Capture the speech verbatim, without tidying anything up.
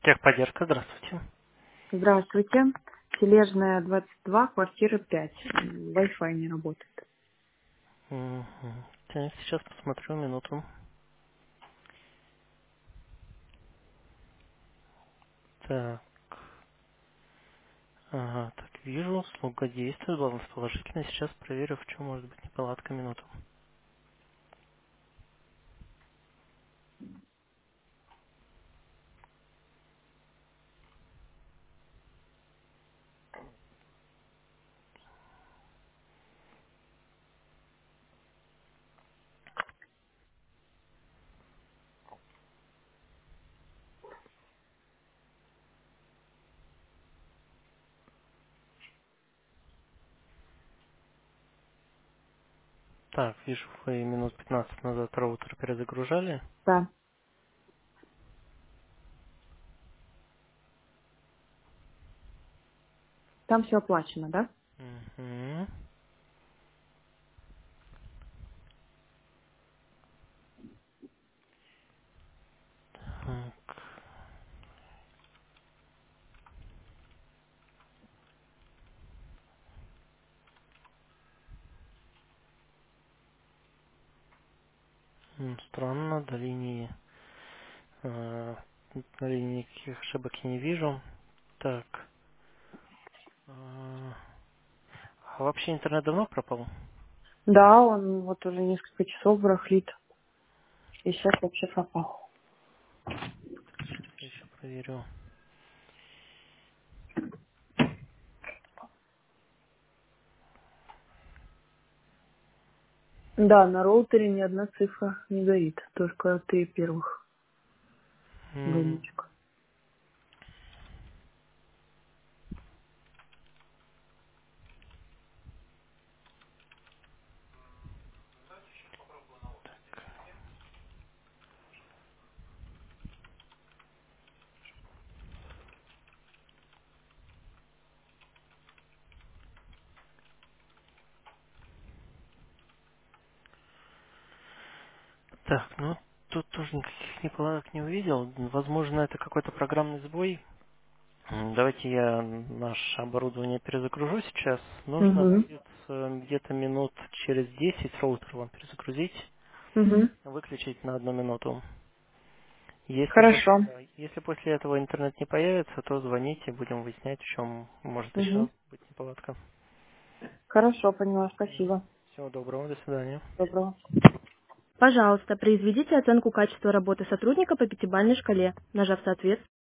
Техподдержка, здравствуйте. Здравствуйте. Тележная двадцать два, квартира пять. М, Wi-Fi не работает. Мгм. Так, сейчас посмотрю минуту. Так, ага, так, вижу, услуга действует, баланс положительный. Сейчас проверю, в чем может быть неполадка, минуту. Так, вижу, вы минут пятнадцать назад роутер перезагружали. Да. Там все оплачено, да? Мгм. Так, м, странно, до линии, э, на линии никаких ошибок я не вижу. Так, э, а вообще интернет давно пропал? Да, он вот уже несколько часов барахлит. И сейчас вообще пропал. Я еще проверю. Да, на роутере ни одна цифра не горит. Только три первых М, галочка. Так, ну тут тоже никаких неполадок не увидел. Возможно, это какой-то программный сбой. М, Давайте я наше оборудование перезагружу сейчас. Нужно Угу. будет э, где-то минут через десять роутер вам перезагрузить, Угу. выключить на одну минуту. Если Хорошо. после, если после этого интернет не появится, то звоните, будем выяснять, в чем может еще Угу. быть неполадка. Хорошо, поняла. Спасибо. Всего доброго, до свидания. Доброго. Пожалуйста, произведите оценку качества работы сотрудника по пятибалльной шкале, нажав соответствие.